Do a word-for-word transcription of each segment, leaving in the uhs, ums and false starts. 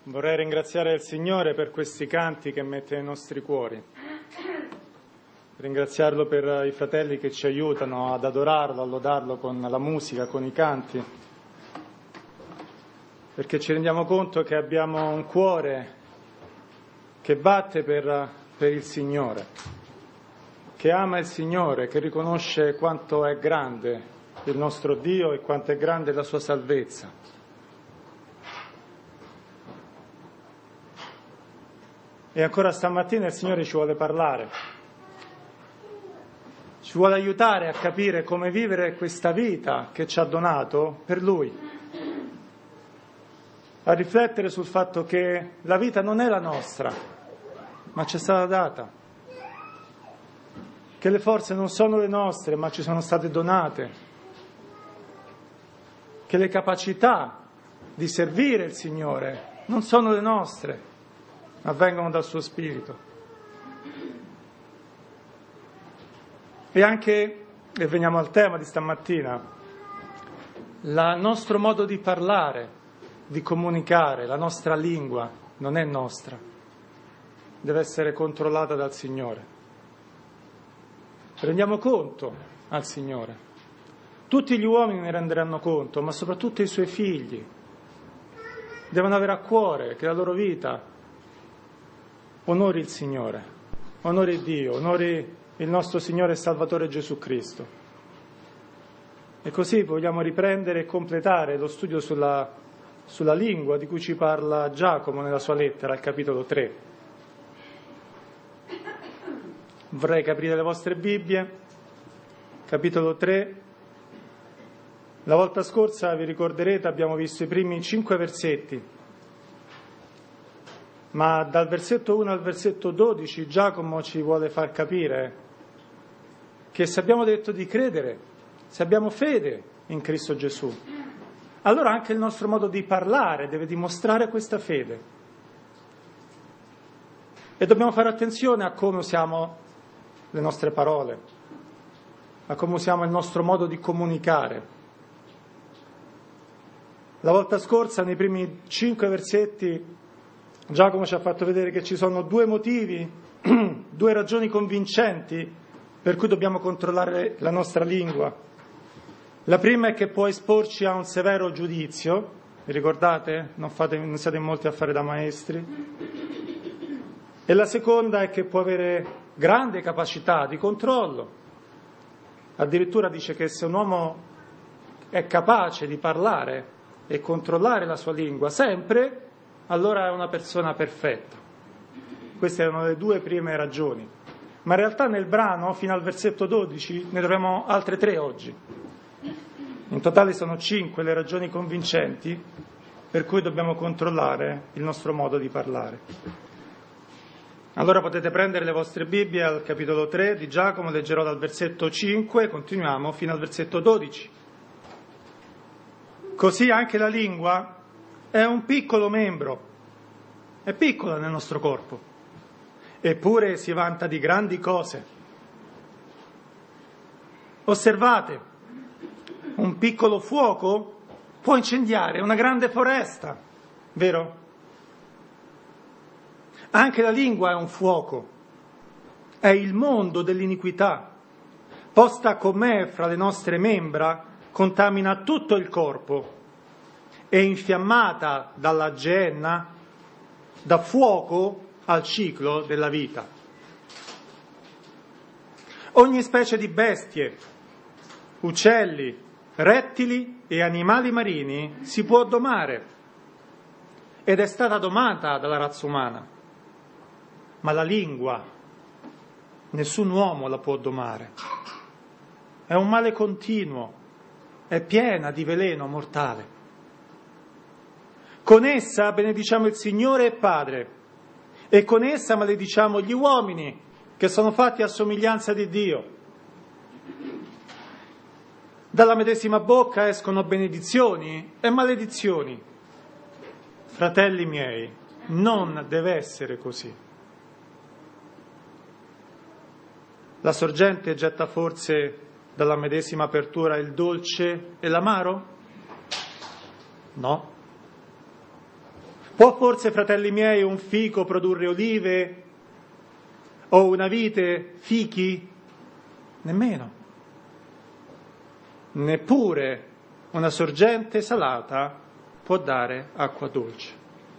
Vorrei ringraziare il Signore per questi canti che mette nei nostri cuori. Ringraziarlo per i fratelli che ci aiutano ad adorarlo, a lodarlo con la musica, con i canti, perché ci rendiamo conto che abbiamo un cuore che batte per, per il Signore, che ama il Signore, che riconosce quanto è grande il nostro Dio e quanto è grande la sua salvezza. E ancora stamattina il Signore ci vuole parlare, ci vuole aiutare a capire come vivere questa vita che ci ha donato per Lui, a riflettere sul fatto che la vita non è la nostra, ma ci è stata data, che le forze non sono le nostre, ma ci sono state donate, che le capacità di servire il Signore non sono le nostre, ma vengono dal suo Spirito. E anche, e veniamo al tema di stamattina, il nostro modo di parlare, di comunicare, la nostra lingua non è nostra, deve essere controllata dal Signore. Rendiamo conto al Signore. Tutti gli uomini ne renderanno conto, ma soprattutto i Suoi figli devono avere a cuore che la loro vita onori il Signore, onori Dio, onori il nostro Signore e Salvatore Gesù Cristo. E così vogliamo riprendere e completare lo studio sulla, sulla lingua di cui ci parla Giacomo nella sua lettera, al capitolo tre. Vorrei che aprite le vostre Bibbie, capitolo tre. La volta scorsa, vi ricorderete, abbiamo visto i primi cinque versetti. Ma dal versetto uno al versetto dodici Giacomo ci vuole far capire che se abbiamo detto di credere, se abbiamo fede in Cristo Gesù, allora anche il nostro modo di parlare deve dimostrare questa fede. E dobbiamo fare attenzione a come usiamo le nostre parole, a come usiamo il nostro modo di comunicare. La volta scorsa, nei primi cinque versetti, Giacomo ci ha fatto vedere che ci sono due motivi, due ragioni convincenti per cui dobbiamo controllare la nostra lingua. La prima è che può esporci a un severo giudizio, vi ricordate? Non, fate, non siate molti a fare da maestri. E la seconda è che può avere grande capacità di controllo. Addirittura dice che se un uomo è capace di parlare e controllare la sua lingua sempre, allora è una persona perfetta. Queste erano le due prime ragioni. Ma in realtà nel brano, fino al versetto dodici, ne troviamo altre tre oggi. In totale sono cinque le ragioni convincenti per cui dobbiamo controllare il nostro modo di parlare. Allora potete prendere le vostre Bibbie al capitolo tre di Giacomo, leggerò dal versetto cinque, continuiamo fino al versetto dodici. Così anche la lingua è un piccolo membro, è piccola nel nostro corpo, eppure si vanta di grandi cose. Osservate, un piccolo fuoco può incendiare una grande foresta, vero? Anche la lingua è un fuoco, è il mondo dell'iniquità, posta com'è fra le nostre membra, contamina tutto il corpo. È infiammata dalla geenna, da fuoco al ciclo della vita. Ogni specie di bestie, uccelli, rettili e animali marini si può domare ed è stata domata dalla razza umana, ma la lingua nessun uomo la può domare. È un male continuo, è piena di veleno mortale. Con essa benediciamo il Signore e Padre, e con essa malediciamo gli uomini che sono fatti a somiglianza di Dio. Dalla medesima bocca escono benedizioni e maledizioni. Fratelli miei, non deve essere così. La sorgente getta forse dalla medesima apertura il dolce e l'amaro? No. Può forse, fratelli miei, un fico produrre olive o una vite fichi? Nemmeno. Neppure una sorgente salata può dare acqua dolce.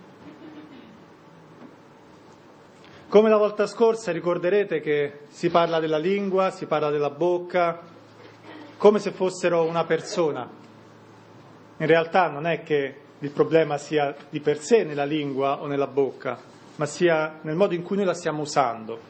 Come la volta scorsa ricorderete che si parla della lingua, si parla della bocca, come se fossero una persona. In realtà non è che il problema sia di per sé nella lingua o nella bocca, ma sia nel modo in cui noi la stiamo usando.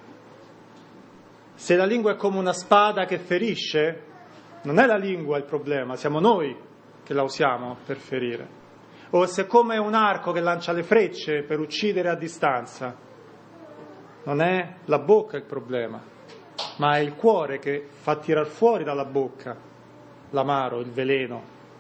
Se la lingua è come una spada che ferisce, non è la lingua il problema, siamo noi che la usiamo per ferire. O se è come un arco che lancia le frecce per uccidere a distanza, non è la bocca il problema, ma è il cuore che fa tirar fuori dalla bocca l'amaro, il veleno.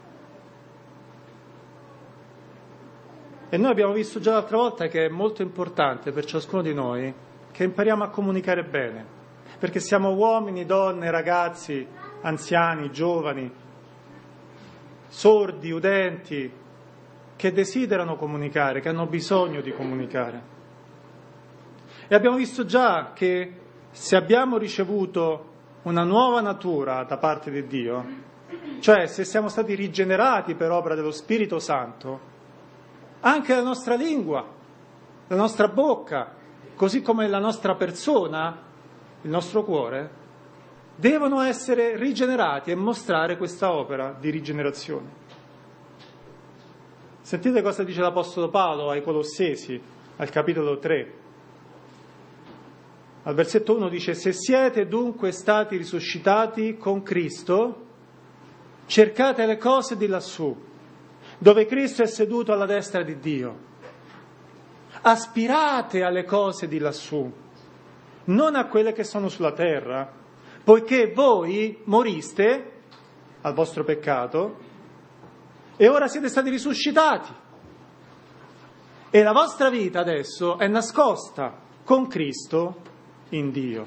E noi abbiamo visto già l'altra volta che è molto importante per ciascuno di noi che impariamo a comunicare bene, perché siamo uomini, donne, ragazzi, anziani, giovani, sordi, udenti, che desiderano comunicare, che hanno bisogno di comunicare. E abbiamo visto già che se abbiamo ricevuto una nuova natura da parte di Dio, cioè se siamo stati rigenerati per opera dello Spirito Santo, anche la nostra lingua, la nostra bocca, così come la nostra persona, il nostro cuore, devono essere rigenerati e mostrare questa opera di rigenerazione. Sentite cosa dice l'Apostolo Paolo ai Colossesi, al capitolo tre. Al versetto uno dice: se siete dunque stati risuscitati con Cristo, cercate le cose di lassù, dove Cristo è seduto alla destra di Dio. Aspirate alle cose di lassù, non a quelle che sono sulla terra, poiché voi moriste al vostro peccato e ora siete stati risuscitati. E la vostra vita adesso è nascosta con Cristo in Dio.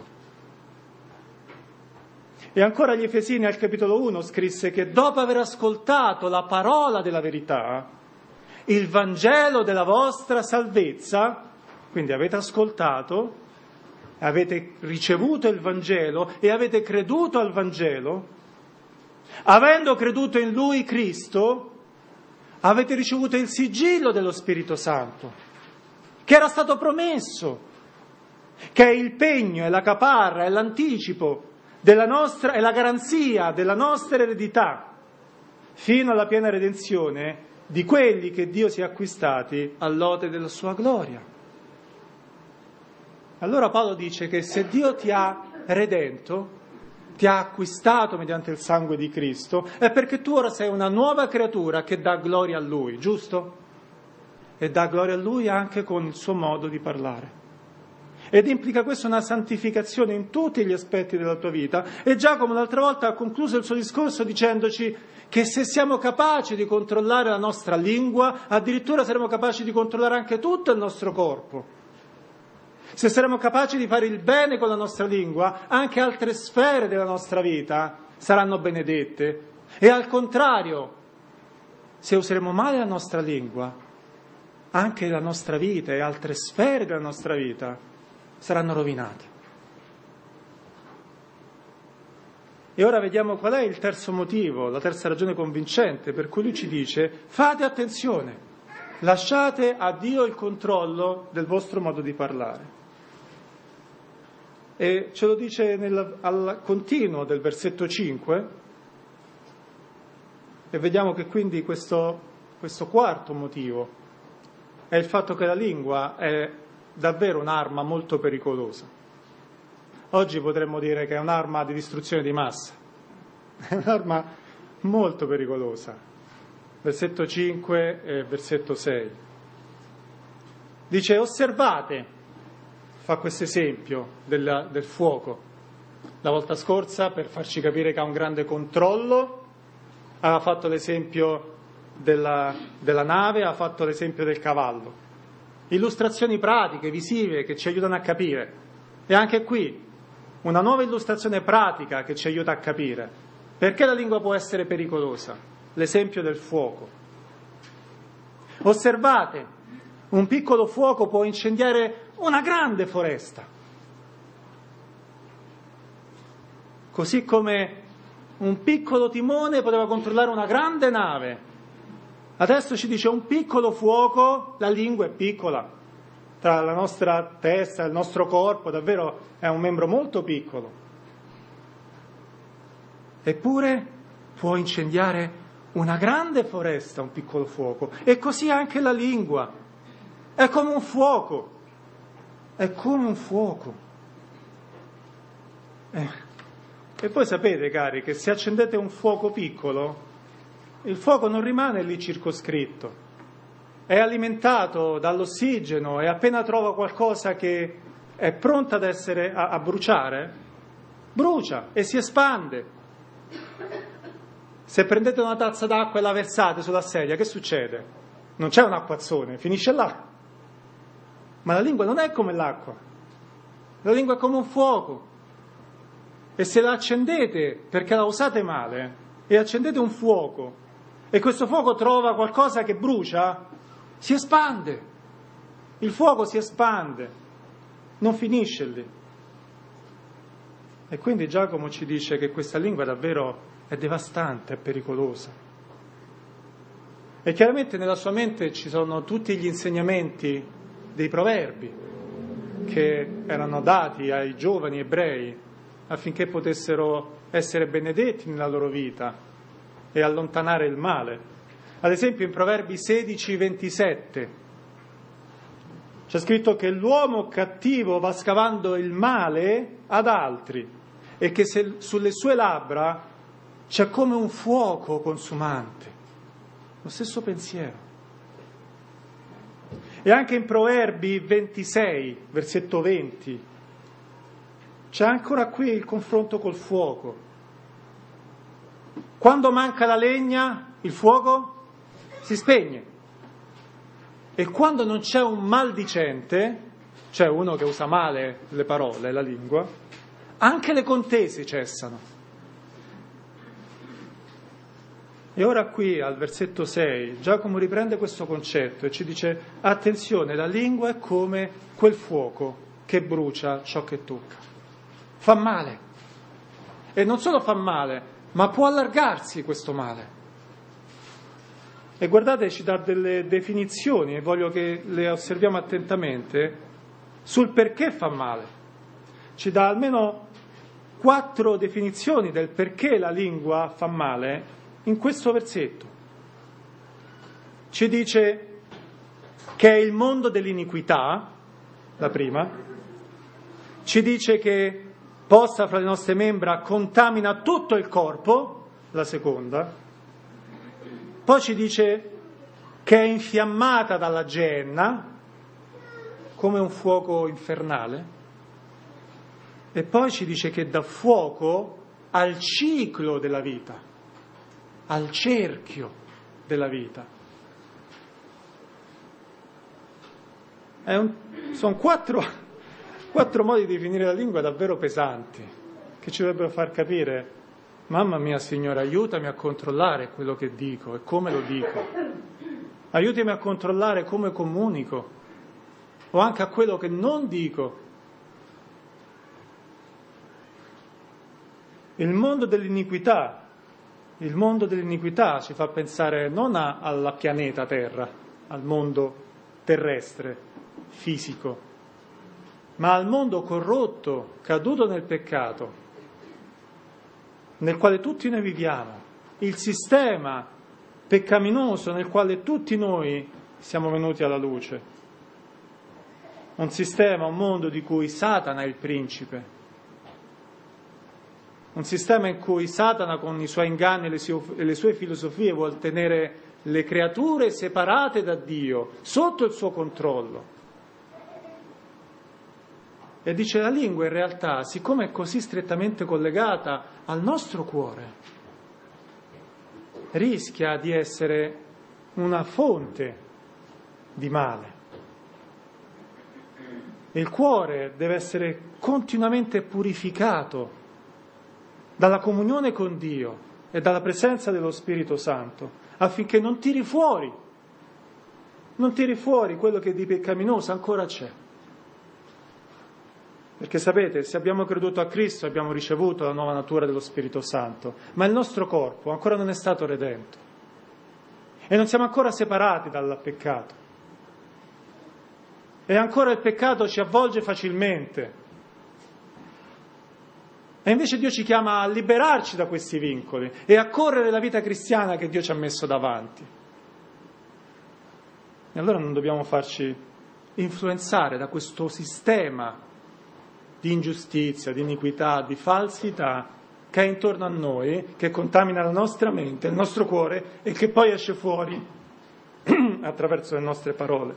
E ancora agli Efesini al capitolo uno scrisse che dopo aver ascoltato la parola della verità, il Vangelo della vostra salvezza, quindi avete ascoltato, avete ricevuto il Vangelo e avete creduto al Vangelo, avendo creduto in Lui Cristo, avete ricevuto il sigillo dello Spirito Santo, che era stato promesso, che è il pegno, è la caparra, è l'anticipo della nostra, è la garanzia della nostra eredità, fino alla piena redenzione di quelli che Dio si è acquistati all'ode della sua gloria. Allora Paolo dice che se Dio ti ha redento, ti ha acquistato mediante il sangue di Cristo, è perché tu ora sei una nuova creatura che dà gloria a Lui, giusto? E dà gloria a Lui anche con il suo modo di parlare. Ed implica questo una santificazione in tutti gli aspetti della tua vita. E Giacomo l'altra volta ha concluso il suo discorso dicendoci che se siamo capaci di controllare la nostra lingua, addirittura saremo capaci di controllare anche tutto il nostro corpo. Se saremo capaci di fare il bene con la nostra lingua, anche altre sfere della nostra vita saranno benedette. E al contrario, se useremo male la nostra lingua, anche la nostra vita e altre sfere della nostra vita saranno rovinate. E ora vediamo qual è il terzo motivo, la terza ragione convincente per cui lui ci dice: fate attenzione, lasciate a Dio il controllo del vostro modo di parlare. E ce lo dice nel, al continuo del versetto cinque, e vediamo che quindi questo, questo quarto motivo è il fatto che la lingua è davvero un'arma molto pericolosa. Oggi potremmo dire che è un'arma di distruzione di massa, è un'arma molto pericolosa. Versetto cinque e versetto sei. Dice: osservate, fa questo esempio del, del fuoco. La volta scorsa, per farci capire che ha un grande controllo, aveva fatto l'esempio della, della nave, ha fatto l'esempio del cavallo. Illustrazioni pratiche, visive, che ci aiutano a capire. E anche qui una nuova illustrazione pratica che ci aiuta a capire perché la lingua può essere pericolosa. L'esempio del fuoco. Osservate Un piccolo fuoco può incendiare una grande foresta. Così come un piccolo timone poteva controllare una grande nave. Adesso ci dice un piccolo fuoco, la lingua è piccola. Tra la nostra testa e il nostro corpo davvero è un membro molto piccolo. Eppure può incendiare una grande foresta, un piccolo fuoco. E così anche la lingua. È come un fuoco. È come un fuoco. Eh. E poi sapete, cari, che se accendete un fuoco piccolo, il fuoco non rimane lì circoscritto. È alimentato dall'ossigeno e appena trova qualcosa che è pronta ad essere a, a bruciare, brucia e si espande. Se prendete una tazza d'acqua e la versate sulla sedia, che succede? Non c'è un acquazzone, finisce là. Ma la lingua non è come l'acqua. La lingua è come un fuoco. E se la accendete perché la usate male e accendete un fuoco e questo fuoco trova qualcosa che brucia, si espande. Il fuoco si espande, non finisce lì. E quindi Giacomo ci dice che questa lingua davvero è devastante, è pericolosa. E chiaramente nella sua mente ci sono tutti gli insegnamenti dei proverbi che erano dati ai giovani ebrei affinché potessero essere benedetti nella loro vita e allontanare il male. Ad esempio in Proverbi sedici ventisette c'è scritto che l'uomo cattivo va scavando il male ad altri e che se sulle sue labbra c'è come un fuoco consumante. Lo stesso pensiero. E anche in Proverbi ventisei, versetto venti, c'è ancora qui il confronto col fuoco. Quando manca la legna, il fuoco si spegne. E quando non c'è un maldicente, cioè uno che usa male le parole, la lingua, anche le contese cessano. E ora qui al versetto sei Giacomo riprende questo concetto e ci dice: attenzione, la lingua è come quel fuoco che brucia ciò che tocca. Fa male. E non solo fa male, ma può allargarsi questo male. E guardate, ci dà delle definizioni e voglio che le osserviamo attentamente sul perché fa male. Ci dà almeno quattro definizioni del perché la lingua fa male in questo versetto. Ci dice che è il mondo dell'iniquità, la prima. Ci dice che posta fra le nostre membra contamina tutto il corpo, la seconda. Poi ci dice che è infiammata dalla Geenna, come un fuoco infernale. E poi ci dice che dà fuoco al ciclo della vita, al cerchio della vita. È un, sono quattro, quattro modi di definire la lingua davvero pesanti, che ci dovrebbero far capire: mamma mia Signore, aiutami a controllare quello che dico e come lo dico. Aiutami a controllare come comunico, o anche a quello che non dico. Il mondo dell'iniquità. Il mondo dell'iniquità ci fa pensare non a, alla pianeta Terra, al mondo terrestre, fisico, ma al mondo corrotto, caduto nel peccato, nel quale tutti noi viviamo, il sistema peccaminoso nel quale tutti noi siamo venuti alla luce. Un sistema, un mondo di cui Satana è il principe. Un sistema in cui Satana, con i suoi inganni e le sue, e le sue filosofie, vuol tenere le creature separate da Dio, sotto il suo controllo. E dice: la lingua in realtà, siccome è così strettamente collegata al nostro cuore, rischia di essere una fonte di male. Il cuore deve essere continuamente purificato dalla comunione con Dio e dalla presenza dello Spirito Santo, affinché non tiri fuori non tiri fuori quello che di peccaminoso ancora c'è. Perché sapete, se abbiamo creduto a Cristo abbiamo ricevuto la nuova natura dello Spirito Santo, ma il nostro corpo ancora non è stato redento e non siamo ancora separati dal peccato. E ancora il peccato ci avvolge facilmente. E invece Dio ci chiama a liberarci da questi vincoli e a correre la vita cristiana che Dio ci ha messo davanti. E allora non dobbiamo farci influenzare da questo sistema di ingiustizia, di iniquità, di falsità che è intorno a noi, che contamina la nostra mente, il nostro cuore e che poi esce fuori attraverso le nostre parole.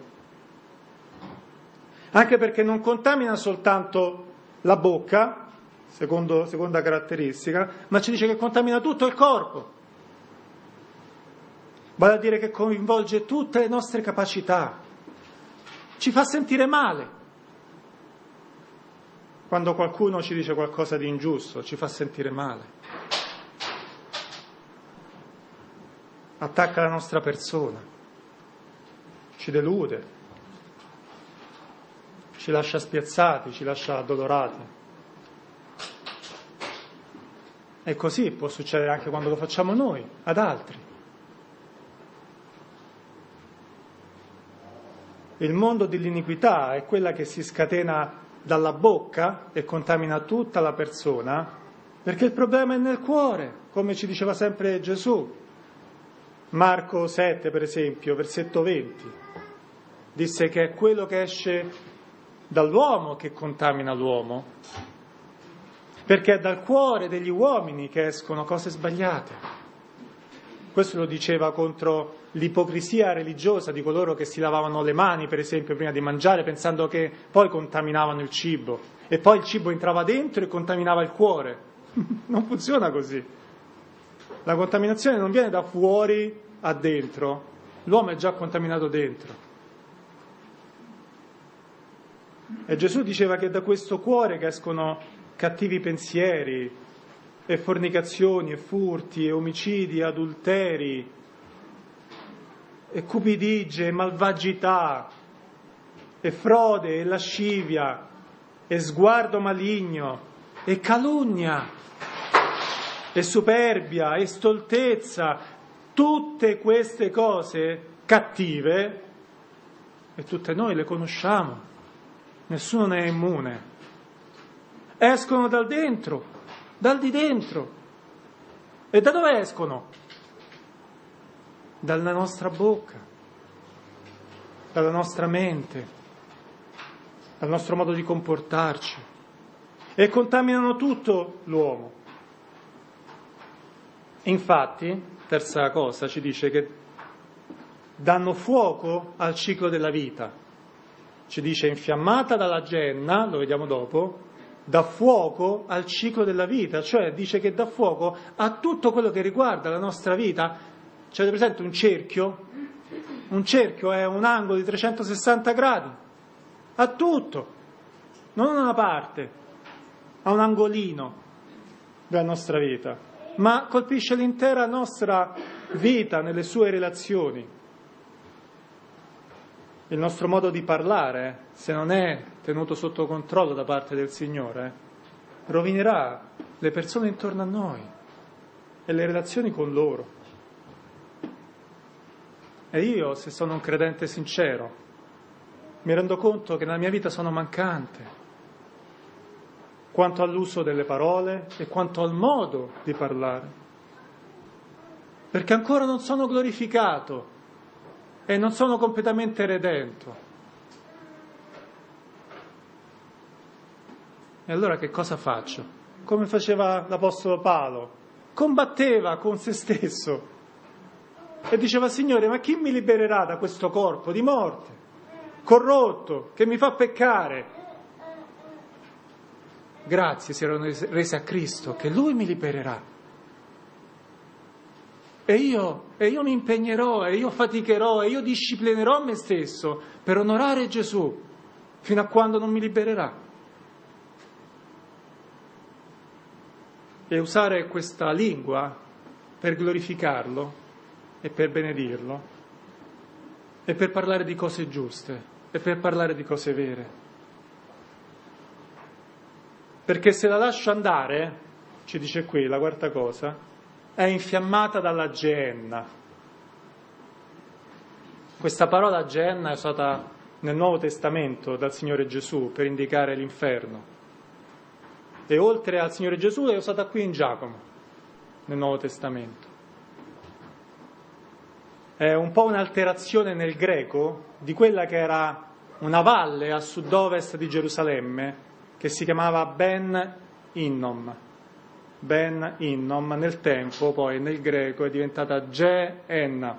Anche perché non contamina soltanto la bocca, Secondo, seconda caratteristica, ma ci dice che contamina tutto il corpo. Vale a dire che coinvolge tutte le nostre capacità, ci fa sentire male. Quando qualcuno ci dice qualcosa di ingiusto, ci fa sentire male. Attacca la nostra persona, ci delude, ci lascia spiazzati, ci lascia addolorati. E così può succedere anche quando lo facciamo noi, ad altri. Il mondo dell'iniquità è quella che si scatena dalla bocca e contamina tutta la persona, perché il problema è nel cuore, come ci diceva sempre Gesù. Marco sette, per esempio, versetto venti, disse che è quello che esce dall'uomo che contamina l'uomo. Perché è dal cuore degli uomini che escono cose sbagliate. Questo lo diceva contro l'ipocrisia religiosa di coloro che si lavavano le mani, per esempio, prima di mangiare, pensando che poi contaminavano il cibo. E poi il cibo entrava dentro e contaminava il cuore. Non funziona così. La contaminazione non viene da fuori a dentro. L'uomo è già contaminato dentro. E Gesù diceva che da questo cuore che escono cattivi pensieri, e fornicazioni, e furti, e omicidi, e adulteri, e cupidigie, e malvagità, e frode, e lascivia, e sguardo maligno, e calunnia, e superbia, e stoltezza, tutte queste cose cattive, e tutte noi le conosciamo, nessuno ne è immune. Escono dal dentro, dal di dentro. E da dove escono? Dalla nostra bocca, dalla nostra mente, dal nostro modo di comportarci. E contaminano tutto l'uomo. Infatti, terza cosa, ci dice che danno fuoco al ciclo della vita. Ci dice infiammata dalla genna, lo vediamo dopo, dà fuoco al ciclo della vita, cioè dice che dà fuoco a tutto quello che riguarda la nostra vita. C'è presente un cerchio? Un cerchio è un angolo di trecentosessanta gradi, a tutto, non a una parte, a un angolino della nostra vita, ma colpisce l'intera nostra vita nelle sue relazioni. Il nostro modo di parlare, se non è tenuto sotto controllo da parte del Signore, rovinerà le persone intorno a noi e le relazioni con loro. E io, se sono un credente sincero, mi rendo conto che nella mia vita sono mancante, quanto all'uso delle parole e quanto al modo di parlare, perché ancora non sono glorificato e non sono completamente redento. E allora che cosa faccio? Come faceva l'Apostolo Paolo? Combatteva con se stesso e diceva: Signore, ma chi mi libererà da questo corpo di morte, corrotto, che mi fa peccare? Grazie si erano rese a Cristo, che Lui mi libererà. E io, e io mi impegnerò, e io faticherò, e io disciplinerò me stesso per onorare Gesù fino a quando non mi libererà. E usare questa lingua per glorificarlo e per benedirlo e per parlare di cose giuste e per parlare di cose vere. Perché se la lascio andare, ci dice qui la quarta cosa, è infiammata dalla geenna. Questa parola geenna è usata nel Nuovo Testamento dal Signore Gesù per indicare l'inferno. E oltre al Signore Gesù è usata qui in Giacomo, nel Nuovo Testamento. È un po' un'alterazione nel greco di quella che era una valle a sud-ovest di Gerusalemme che si chiamava Ben Hinnom. Ben Hinnom nel tempo, poi nel greco è diventata Geenna.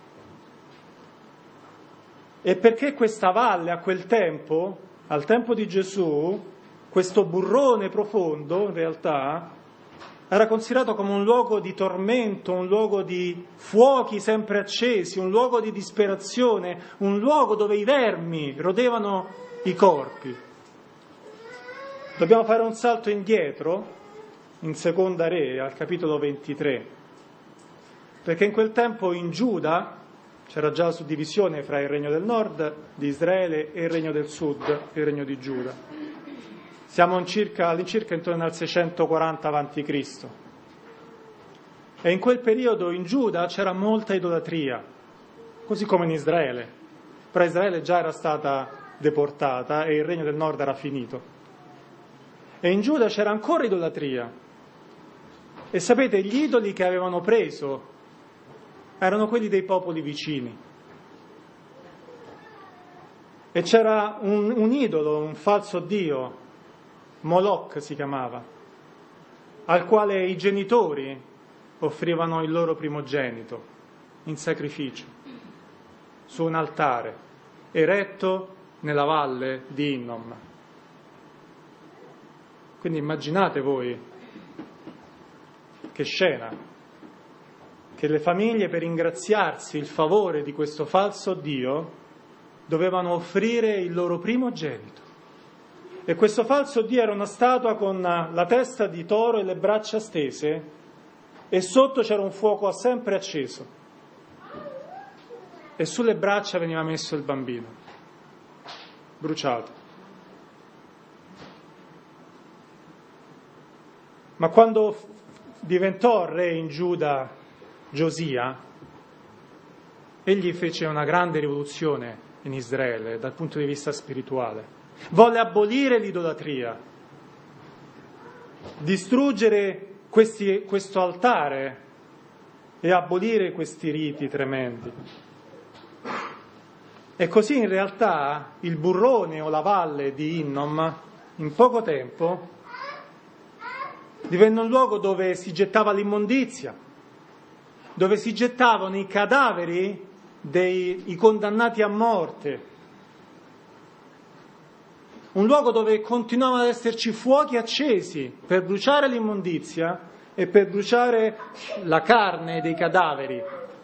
E perché questa valle a quel tempo, al tempo di Gesù, questo burrone profondo in realtà era considerato come un luogo di tormento, un luogo di fuochi sempre accesi, un luogo di disperazione, un luogo dove i vermi rodevano i corpi. Dobbiamo fare un salto indietro, in Seconda Re, al capitolo ventitré, perché in quel tempo in Giuda c'era già la suddivisione fra il regno del nord di Israele e il regno del sud, il regno di Giuda. Siamo in circa, all'incirca intorno al seicentoquaranta avanti Cristo E in quel periodo in Giuda c'era molta idolatria, così come in Israele. Però Israele già era stata deportata e il regno del nord era finito. E in Giuda c'era ancora idolatria. E sapete, gli idoli che avevano preso erano quelli dei popoli vicini. E c'era un, un idolo, un falso dio, Moloch si chiamava, al quale i genitori offrivano il loro primogenito in sacrificio su un altare eretto nella valle di Hinnom. Quindi immaginate voi che scena, che le famiglie, per ingraziarsi il favore di questo falso dio, dovevano offrire il loro primogenito. E questo falso dio era una statua con la testa di toro e le braccia stese, e sotto c'era un fuoco sempre acceso. E sulle braccia veniva messo il bambino, bruciato. Ma quando diventò re in Giuda Giosia, egli fece una grande rivoluzione in Israele dal punto di vista spirituale. Volle abolire l'idolatria, distruggere questi, questo altare e abolire questi riti tremendi. E così in realtà il burrone o la valle di Hinnom in poco tempo divenne un luogo dove si gettava l'immondizia, dove si gettavano i cadaveri dei i condannati a morte. Un luogo dove continuavano ad esserci fuochi accesi per bruciare l'immondizia e per bruciare la carne dei cadaveri.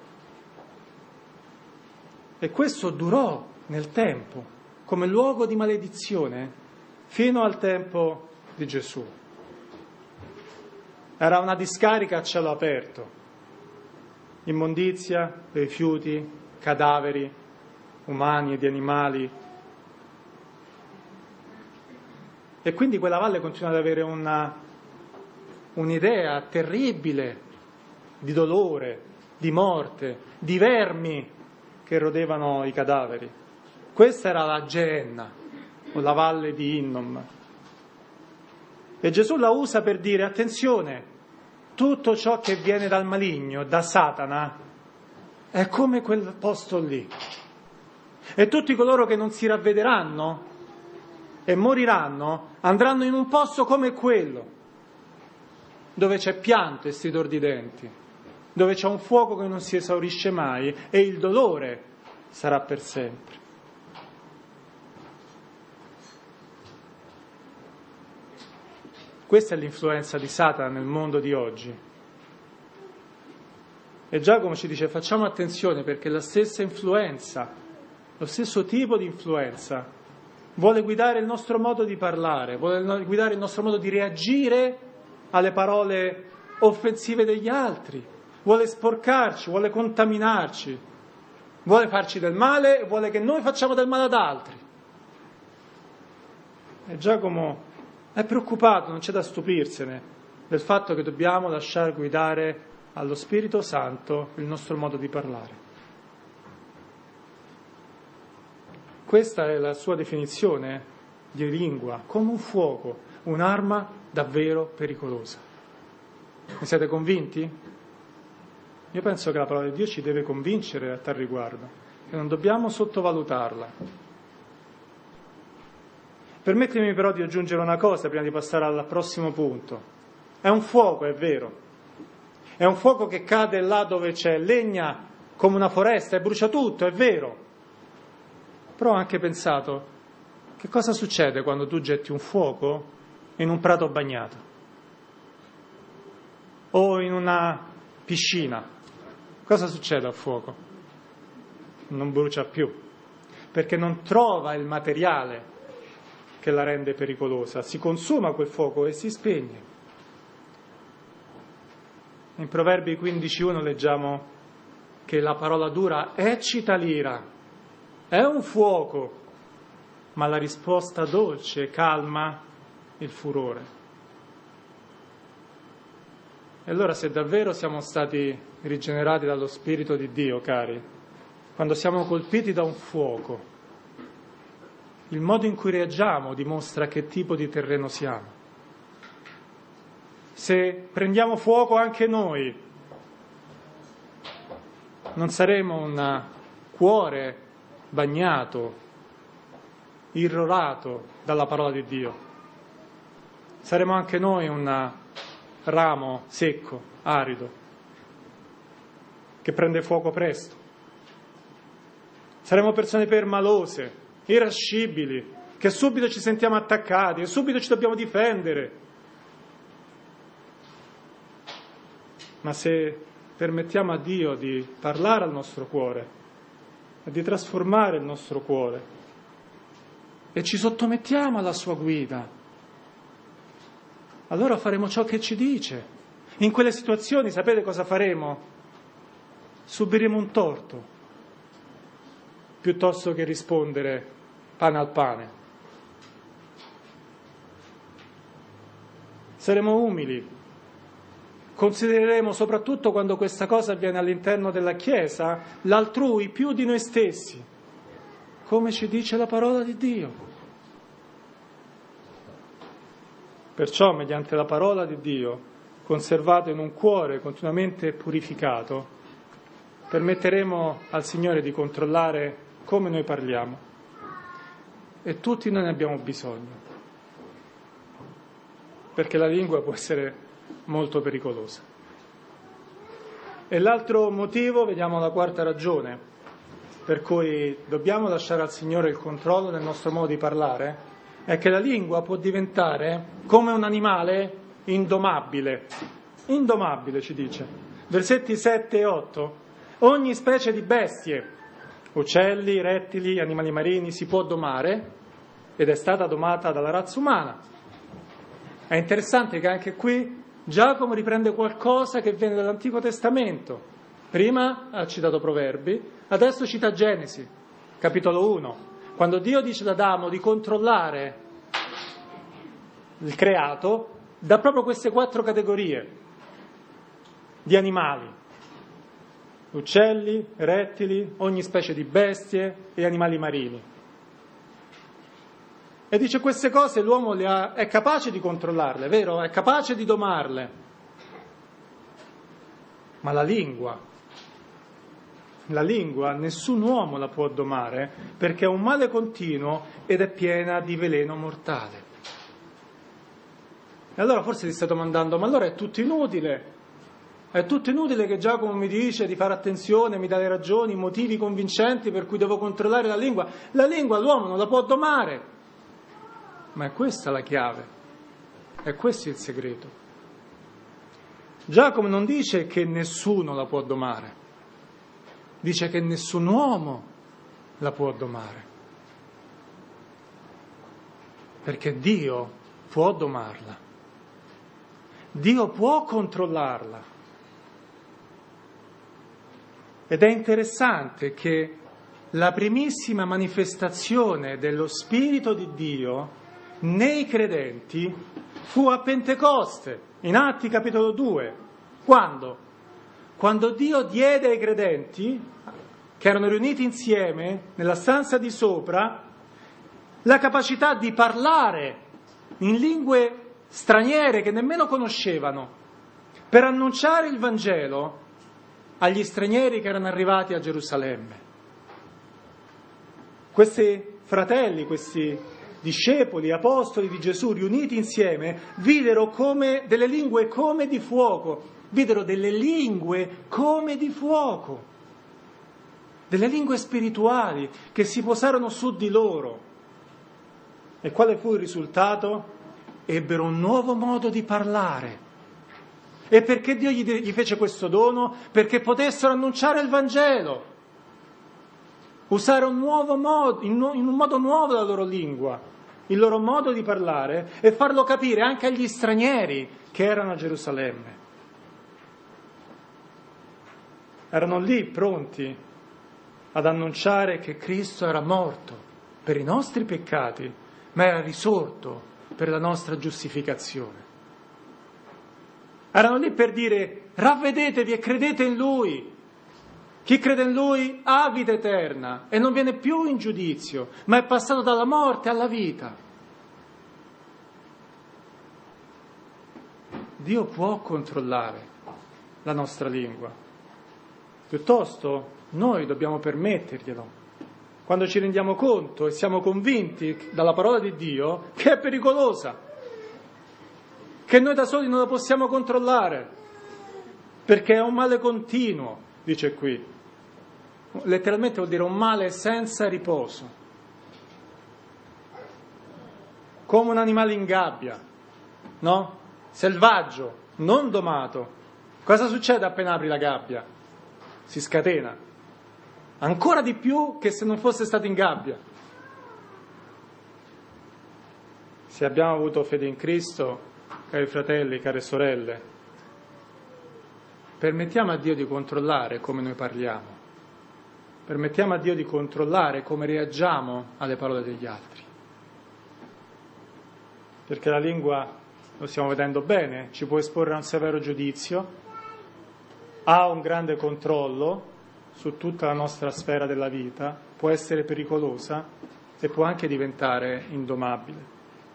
E questo durò nel tempo come luogo di maledizione fino al tempo di Gesù. Era una discarica a cielo aperto, immondizia, rifiuti, cadaveri umani e di animali. E quindi quella valle continua ad avere una, un'idea terribile di dolore, di morte, di vermi che rodevano i cadaveri. Questa era la Geenna, o la valle di Hinnom. E Gesù la usa per dire, attenzione, tutto ciò che viene dal maligno, da Satana, è come quel posto lì. E tutti coloro che non si ravvederanno e moriranno andranno in un posto come quello, dove c'è pianto e stridor di denti, dove c'è un fuoco che non si esaurisce mai e il dolore sarà per sempre. Questa è l'influenza di Satana nel mondo di oggi. E Giacomo ci dice, facciamo attenzione, perché la stessa influenza, lo stesso tipo di influenza vuole guidare il nostro modo di parlare, vuole guidare il nostro modo di reagire alle parole offensive degli altri, vuole sporcarci, vuole contaminarci. vuole farci del male e vuole che noi facciamo del male ad altri. E Giacomo è preoccupato, non c'è da stupirsene, del fatto che dobbiamo lasciar guidare allo Spirito Santo il nostro modo di parlare. Questa è la sua definizione di lingua, come un fuoco, un'arma davvero pericolosa. Ne siete convinti? Io penso che la parola di Dio ci deve convincere a tal riguardo, che non dobbiamo sottovalutarla. Permettetemi però di aggiungere una cosa prima di passare al prossimo punto. È un fuoco, è vero. È un fuoco che cade là dove c'è legna come una foresta e brucia tutto, è vero. Però ho anche pensato, che cosa succede quando tu getti un fuoco in un prato bagnato? O in una piscina? Cosa succede al fuoco? Non brucia più, perché non trova il materiale che la rende pericolosa. Si consuma quel fuoco e si spegne. In Proverbi quindici uno leggiamo che la parola dura eccita l'ira, è un fuoco, ma la risposta dolce calma il furore. E allora se davvero siamo stati rigenerati dallo Spirito di Dio, cari, quando siamo colpiti da un fuoco, il modo in cui reagiamo dimostra che tipo di terreno siamo. Se prendiamo fuoco anche noi, non saremo un cuore bagnato, irrorato dalla parola di Dio. Saremo anche noi un ramo secco, arido, che prende fuoco presto. Saremo persone permalose, irascibili, che subito ci sentiamo attaccati e subito ci dobbiamo difendere. Ma se permettiamo a Dio di parlare al nostro cuore e di trasformare il nostro cuore e ci sottomettiamo alla sua guida, allora faremo ciò che ci dice. In quelle situazioni sapete cosa faremo? Subiremo un torto piuttosto che rispondere pane al pane. Saremo umili. Considereremo, soprattutto quando questa cosa avviene all'interno della Chiesa, l'altrui più di noi stessi, come ci dice la parola di Dio. Perciò, mediante la parola di Dio, conservato in un cuore continuamente purificato, permetteremo al Signore di controllare come noi parliamo. E tutti noi ne abbiamo bisogno, perché la lingua può essere molto pericolosa. E l'altro motivo, vediamo la quarta ragione, per cui dobbiamo lasciare al Signore il controllo del nostro modo di parlare, è che la lingua può diventare come un animale indomabile. Indomabile, ci dice. Versetti sette e otto. Ogni specie di bestie, uccelli, rettili, animali marini, si può domare ed è stata domata dalla razza umana. È interessante che anche qui Giacomo riprende qualcosa che viene dall'Antico Testamento. Prima ha citato Proverbi, adesso cita Genesi, capitolo uno. Quando Dio dice ad Adamo di controllare il creato, dà proprio queste quattro categorie di animali: uccelli, rettili, ogni specie di bestie e animali marini. E dice queste cose l'uomo le ha, è capace di controllarle, vero? È capace di domarle. Ma la lingua, la lingua nessun uomo la può domare perché è un male continuo ed è piena di veleno mortale. E allora forse ti stai domandando, ma allora è tutto inutile? È tutto inutile che Giacomo mi dice di fare attenzione, mi dà le ragioni, i motivi convincenti per cui devo controllare la lingua? La lingua l'uomo non la può domare. Ma è questa la chiave, è questo il segreto. Giacomo non dice che nessuno la può domare, dice che nessun uomo la può domare, perché Dio può domarla, Dio può controllarla. Ed è interessante che la primissima manifestazione dello Spirito di Dio nei credenti fu a Pentecoste, in Atti capitolo due. Quando? Quando Dio diede ai credenti, che erano riuniti insieme nella stanza di sopra, la capacità di parlare in lingue straniere che nemmeno conoscevano, per annunciare il Vangelo agli stranieri che erano arrivati a Gerusalemme. Questi fratelli, questi discepoli, apostoli di Gesù riuniti insieme, videro come delle lingue come di fuoco, videro delle lingue come di fuoco, delle lingue spirituali che si posarono su di loro. E quale fu il risultato? Ebbero un nuovo modo di parlare. E perché Dio gli, gli fece questo dono? Perché potessero annunciare il Vangelo, usare un nuovo modo, in, in un modo nuovo la loro lingua, il loro modo di parlare, e farlo capire anche agli stranieri che erano a Gerusalemme. Erano lì pronti ad annunciare che Cristo era morto per i nostri peccati, ma era risorto per la nostra giustificazione. Erano lì per dire: ravvedetevi e credete in Lui. Chi crede in Lui ha vita eterna e non viene più in giudizio, ma è passato dalla morte alla vita. Dio può controllare la nostra lingua, piuttosto noi dobbiamo permetterglielo. Quando ci rendiamo conto e siamo convinti dalla parola di Dio che è pericolosa, che noi da soli non la possiamo controllare, perché è un male continuo, dice qui. Letteralmente vuol dire un male senza riposo, come un animale in gabbia, no? Selvaggio, non domato. Cosa succede appena apri la gabbia? Si scatena, ancora di più che se non fosse stato in gabbia. Se abbiamo avuto fede in Cristo, cari fratelli, care sorelle, permettiamo a Dio di controllare come noi parliamo, permettiamo a Dio di controllare come reagiamo alle parole degli altri, perché la lingua, lo stiamo vedendo bene, ci può esporre a un severo giudizio, ha un grande controllo su tutta la nostra sfera della vita, può essere pericolosa e può anche diventare indomabile.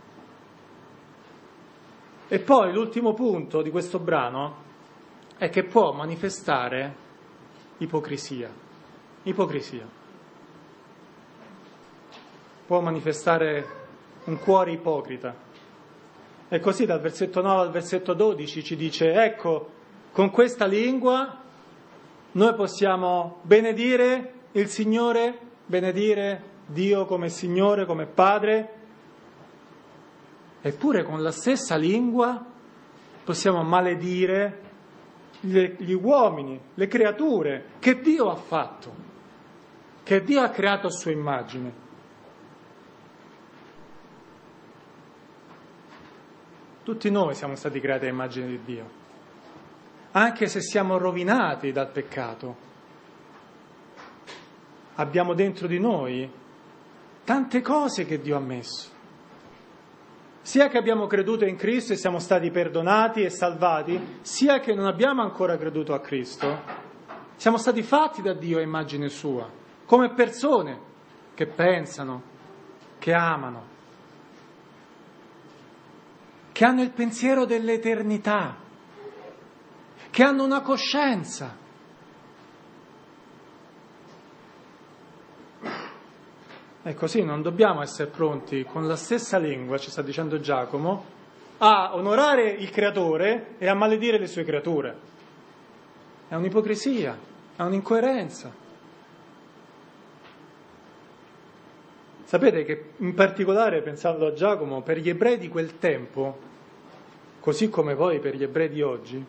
E poi l'ultimo punto di questo brano è che può manifestare ipocrisia. Ipocrisia. Può manifestare un cuore ipocrita. E così dal versetto nove al versetto dodici ci dice: ecco, con questa lingua noi possiamo benedire il Signore, benedire Dio come Signore, come Padre. Eppure con la stessa lingua possiamo maledire gli uomini, le creature che Dio ha fatto, che Dio ha creato a sua immagine. Tutti noi siamo stati creati a immagine di Dio, anche se siamo rovinati dal peccato. Abbiamo dentro di noi tante cose che Dio ha messo. Sia che abbiamo creduto in Cristo e siamo stati perdonati e salvati, sia che non abbiamo ancora creduto a Cristo, siamo stati fatti da Dio a immagine sua, come persone che pensano, che amano, che hanno il pensiero dell'eternità, che hanno una coscienza. E così non dobbiamo essere pronti con la stessa lingua, ci sta dicendo Giacomo, a onorare il Creatore e a maledire le sue creature. È un'ipocrisia, è un'incoerenza. Sapete che in particolare, pensando a Giacomo, per gli ebrei di quel tempo, così come poi per gli ebrei di oggi,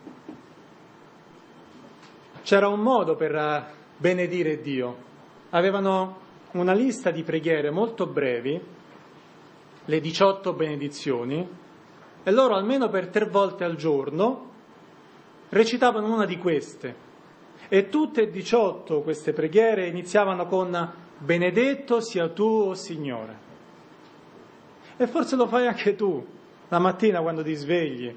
c'era un modo per benedire Dio. Avevano una lista di preghiere molto brevi, le diciotto benedizioni, e loro almeno per tre volte al giorno recitavano una di queste. E tutte e diciotto queste preghiere iniziavano con benedetto sia tu, o Signore. E forse lo fai anche tu, la mattina quando ti svegli,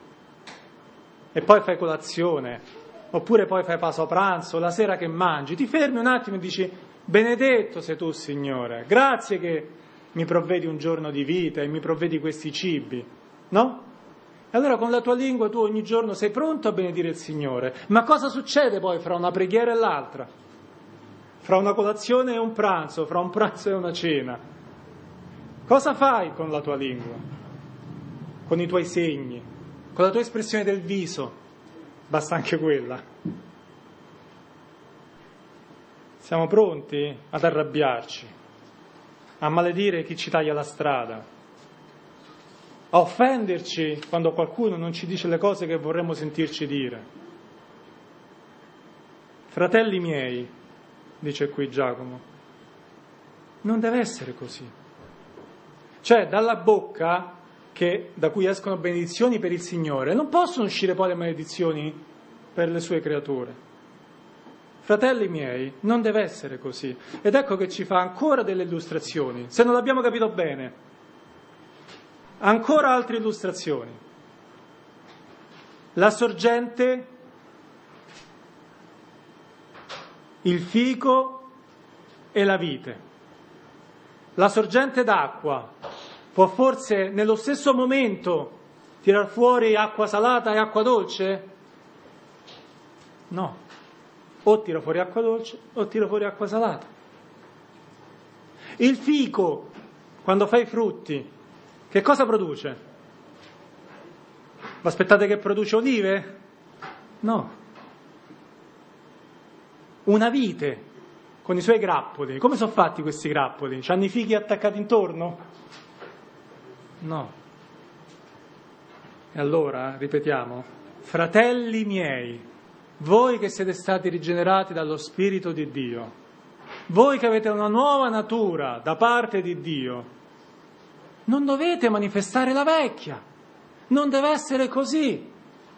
e poi fai colazione, oppure poi fai paso pranzo, la sera che mangi, ti fermi un attimo e dici benedetto sei tu, Signore, grazie che mi provvedi un giorno di vita e mi provvedi questi cibi, no? E allora con la tua lingua tu ogni giorno sei pronto a benedire il Signore. Ma cosa succede poi fra una preghiera e l'altra? Fra una colazione e un pranzo, fra un pranzo e una cena? Cosa fai con la tua lingua? Con i tuoi segni? Con la tua espressione del viso? Basta anche quella. Siamo pronti ad arrabbiarci, a maledire chi ci taglia la strada, a offenderci quando qualcuno non ci dice le cose che vorremmo sentirci dire. Fratelli miei, dice qui Giacomo, non deve essere così. Cioè, dalla bocca che, da cui escono benedizioni per il Signore, non possono uscire poi le maledizioni per le sue creature. Fratelli miei, non deve essere così. Ed ecco che ci fa ancora delle illustrazioni. Se non l'abbiamo capito bene, ancora altre illustrazioni. La sorgente, il fico e la vite. La sorgente d'acqua può forse nello stesso momento tirar fuori acqua salata e acqua dolce? No. O tira fuori acqua dolce o tira fuori acqua salata. Il fico, quando fa i frutti, che cosa produce? Vi aspettate che produce olive? No. Una vite con i suoi grappoli. Come sono fatti questi grappoli? C'hanno i fichi attaccati intorno? No. E allora, ripetiamo, fratelli miei, voi che siete stati rigenerati dallo Spirito di Dio, voi che avete una nuova natura da parte di Dio, non dovete manifestare la vecchia, non deve essere così.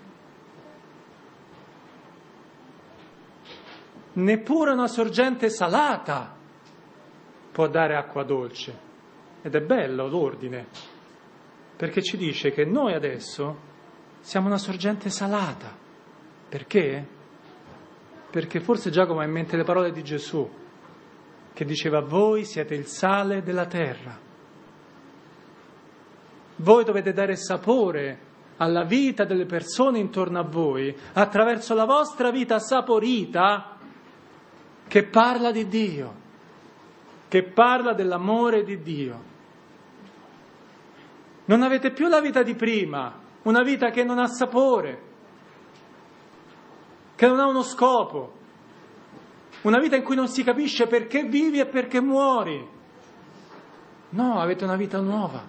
Neppure una sorgente salata può dare acqua dolce. Ed è bello l'ordine, perché ci dice che noi adesso siamo una sorgente salata. Perché? Perché forse Giacomo ha in mente le parole di Gesù, che diceva: voi siete il sale della terra. Voi dovete dare sapore alla vita delle persone intorno a voi attraverso la vostra vita saporita che parla di Dio, che parla dell'amore di Dio. Non avete più la vita di prima, una vita che non ha sapore, che non ha uno scopo, una vita in cui non si capisce perché vivi e perché muori. No, avete una vita nuova,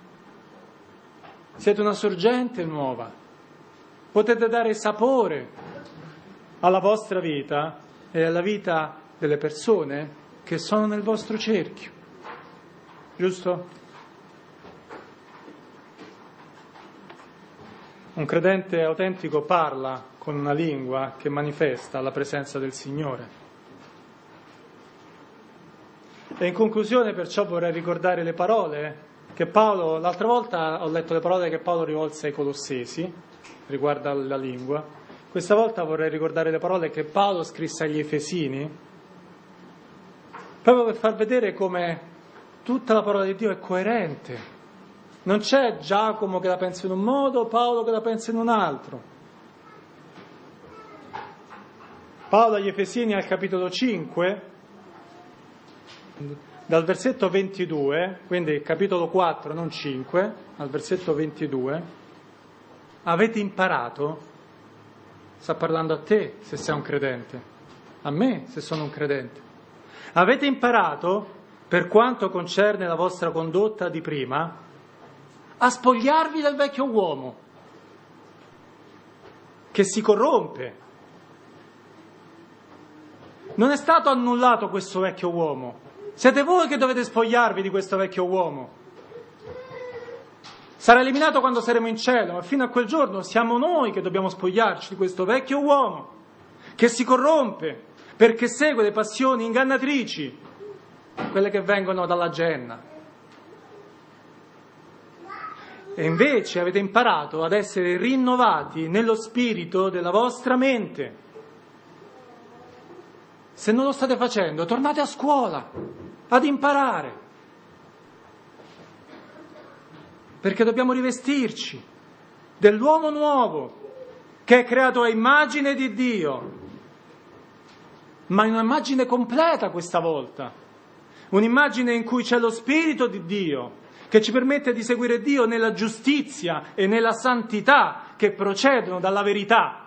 siete una sorgente nuova, potete dare sapore alla vostra vita e alla vita delle persone che sono nel vostro cerchio, giusto? Un credente autentico parla con una lingua che manifesta la presenza del Signore. E in conclusione perciò vorrei ricordare le parole che Paolo, l'altra volta ho letto le parole che Paolo rivolse ai Colossesi riguardo alla lingua, questa volta vorrei ricordare le parole che Paolo scrisse agli Efesini, proprio per far vedere come tutta la parola di Dio è coerente. Non c'è Giacomo che la pensa in un modo, Paolo che la pensa in un altro. Paolo agli Efesini al capitolo cinque, dal versetto ventidue, quindi capitolo quattro, non cinque, al versetto ventidue, avete imparato, sta parlando a te se sei un credente, a me se sono un credente, avete imparato, per quanto concerne la vostra condotta di prima, a spogliarvi del vecchio uomo che si corrompe. Non è stato annullato questo vecchio uomo, siete voi che dovete spogliarvi di questo vecchio uomo. Sarà eliminato quando saremo in cielo, ma fino a quel giorno siamo noi che dobbiamo spogliarci di questo vecchio uomo che si corrompe perché segue le passioni ingannatrici, quelle che vengono dalla genna. E invece avete imparato ad essere rinnovati nello spirito della vostra mente. Se non lo state facendo, tornate a scuola ad imparare, perché dobbiamo rivestirci dell'uomo nuovo che è creato a immagine di Dio, ma in un'immagine completa questa volta, un'immagine in cui c'è lo Spirito di Dio che ci permette di seguire Dio nella giustizia e nella santità che procedono dalla verità.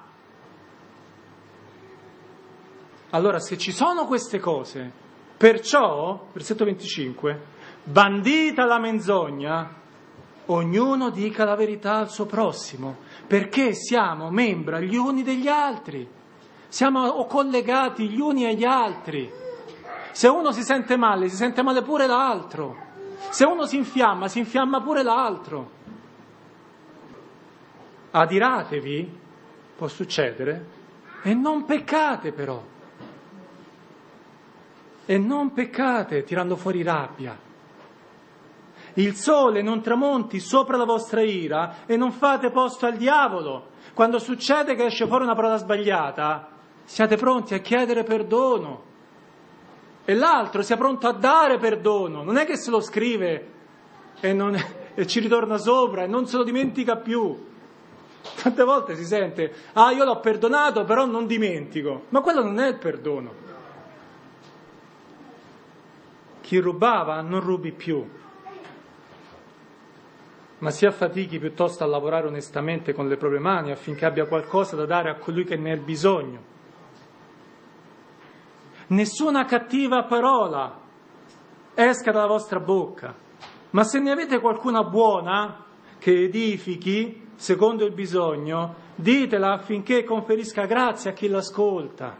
Allora, se ci sono queste cose, perciò, versetto venticinque, bandita la menzogna, ognuno dica la verità al suo prossimo, perché siamo membra gli uni degli altri, siamo collegati gli uni agli altri. Se uno si sente male, si sente male pure l'altro. Se uno si infiamma, si infiamma pure l'altro. Adiratevi, può succedere, e non peccate però. E non peccate tirando fuori rabbia. Il sole non tramonti sopra la vostra ira e non fate posto al diavolo. Quando succede che esce fuori una parola sbagliata, siate pronti a chiedere perdono. E l'altro sia pronto a dare perdono. Non è che se lo scrive e, non, e ci ritorna sopra e non se lo dimentica più. Tante volte si sente, ah, io l'ho perdonato, però non dimentico. Ma quello non è il perdono. Chi rubava non rubi più, ma si affatichi piuttosto a lavorare onestamente con le proprie mani affinché abbia qualcosa da dare a colui che ne ha bisogno. Nessuna cattiva parola esca dalla vostra bocca, ma se ne avete qualcuna buona che edifichi secondo il bisogno, ditela affinché conferisca grazia a chi l'ascolta.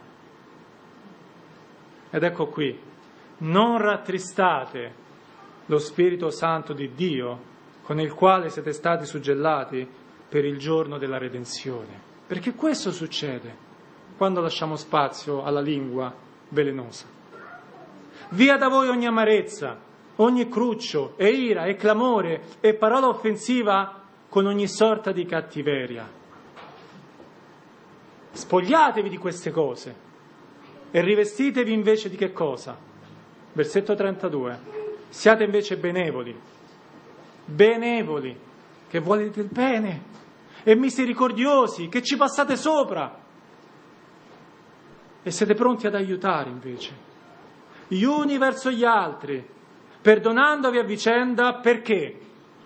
Ed ecco qui, non rattristate lo Spirito Santo di Dio con il quale siete stati suggellati per il giorno della redenzione. Perché questo succede quando lasciamo spazio alla lingua velenosa. Via da voi ogni amarezza, ogni cruccio, e ira, e clamore, e parola offensiva con ogni sorta di cattiveria. Spogliatevi di queste cose e rivestitevi invece di che cosa? Versetto trentadue. Siate invece benevoli, benevoli, che volete il bene, e misericordiosi, che ci passate sopra, e siete pronti ad aiutare invece gli uni verso gli altri, perdonandovi a vicenda, perché?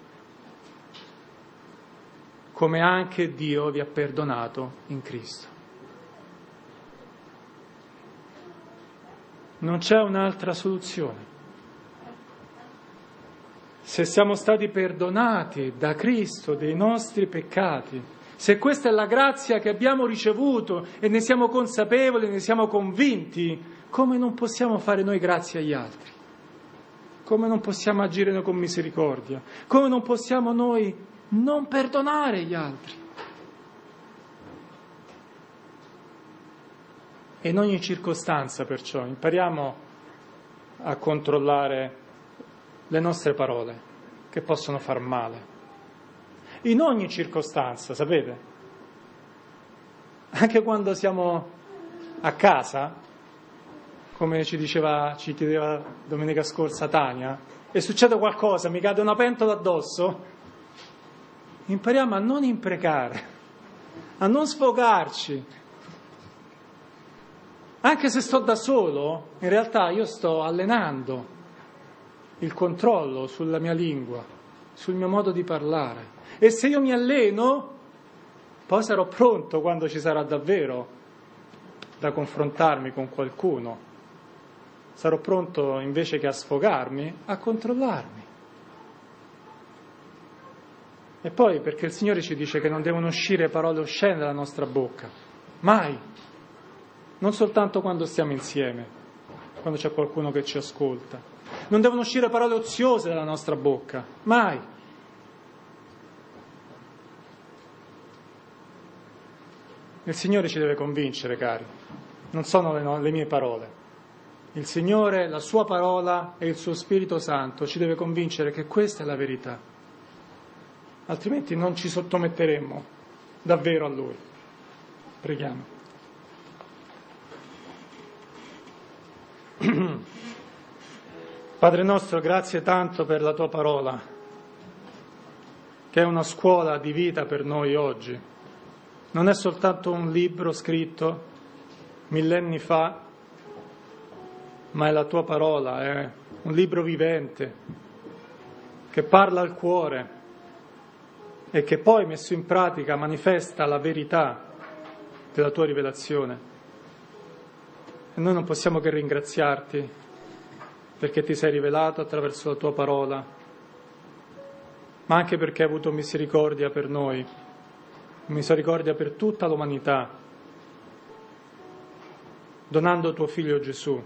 Come anche Dio vi ha perdonato in Cristo. Non c'è un'altra soluzione. Se siamo stati perdonati da Cristo dei nostri peccati, se questa è la grazia che abbiamo ricevuto e ne siamo consapevoli, ne siamo convinti, come non possiamo fare noi grazie agli altri? Come non possiamo agire noi con misericordia? Come non possiamo noi non perdonare gli altri? E in ogni circostanza, perciò, impariamo a controllare le nostre parole, che possono far male. In ogni circostanza, sapete? Anche quando siamo a casa, come ci diceva, ci chiedeva domenica scorsa Tania, e succede qualcosa, mi cade una pentola addosso, impariamo a non imprecare, a non sfogarci. Anche se sto da solo, in realtà io sto allenando il controllo sulla mia lingua, sul mio modo di parlare. E se io mi alleno, poi sarò pronto quando ci sarà davvero da confrontarmi con qualcuno. Sarò pronto, invece che a sfogarmi, a controllarmi. E poi perché il Signore ci dice che non devono uscire parole oscene dalla nostra bocca. Mai. Non soltanto quando stiamo insieme, quando c'è qualcuno che ci ascolta. Non devono uscire parole oziose dalla nostra bocca, mai. Il Signore ci deve convincere, cari, non sono le, no, le mie parole. Il Signore, la sua parola e il suo Spirito Santo ci deve convincere che questa è la verità. Altrimenti non ci sottometteremmo davvero a Lui. Preghiamo. Padre nostro, grazie tanto per la tua parola, che è una scuola di vita per noi oggi. Non è soltanto un libro scritto millenni fa, ma è la tua parola, è un libro vivente che parla al cuore e che poi, messo in pratica, manifesta la verità della tua rivelazione. E noi non possiamo che ringraziarti perché ti sei rivelato attraverso la tua parola, ma anche perché hai avuto misericordia per noi, misericordia per tutta l'umanità, donando tuo Figlio Gesù.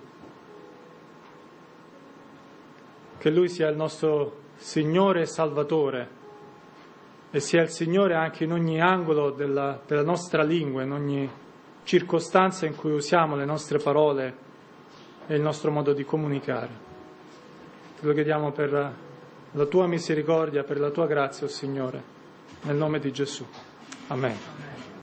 Che Lui sia il nostro Signore e Salvatore e sia il Signore anche in ogni angolo della, della nostra lingua, in ogni circostanza in cui usiamo le nostre parole e il nostro modo di comunicare. Te lo chiediamo per la tua misericordia, per la tua grazia, o Signore, nel nome di Gesù. Amen.